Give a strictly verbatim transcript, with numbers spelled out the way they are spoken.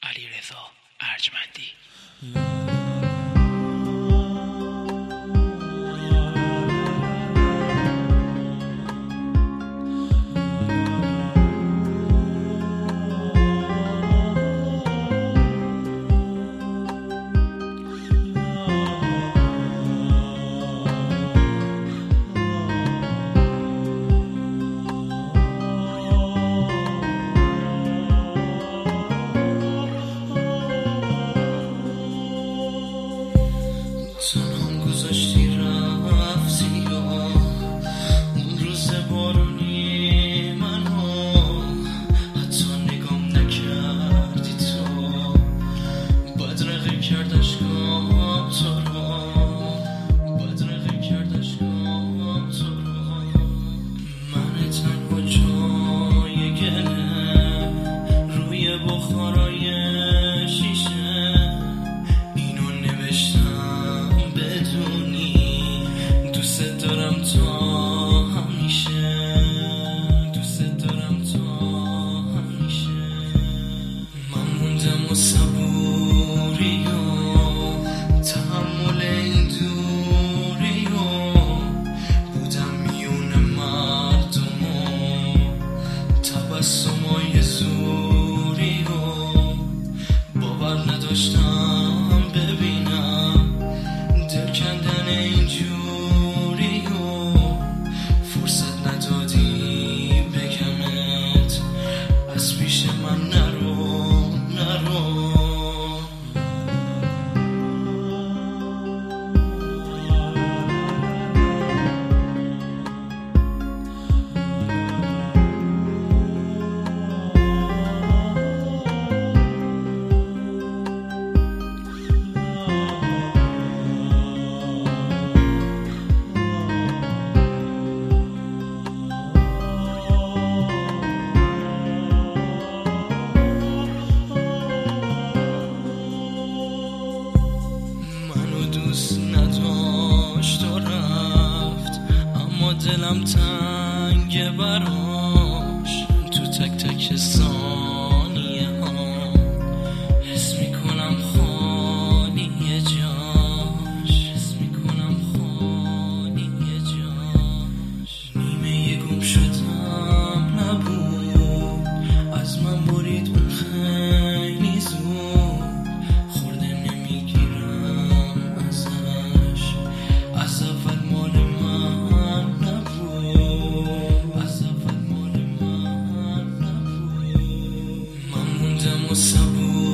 علیرضا ارجمندی. سنم گذاشتی رفتی و اون روز بارونی منو حتی نگام نکردی تو، بدرقه کرد عشقام تو رو، بدرقه کرد عشقام تو رو. من تنها جای گله روی بخارای شیشه اینو نوشتم بدونی دوست دارم تا همیشه، دوست دارم تا همیشه. من موندم و صبوری و تحمل این دوری و بودم میون مردم و تبسمای زوری و باور نداشتم ببینم دل کندن اینجوری و فرصت ندادی بگمت از پیش من نرو نرو. دوست نداشت و رفت اما دلم تنگ براش، تو تک تک ثانیه ها حس میکنم خالیه جاش، حس میکنم خالیه جاش. نیمه گم شدم نبود از من برید اون خیلی زود، خورده نمیگیرم ازش از اول مال من نبود، از اول مال من نبود. من موندم و صبور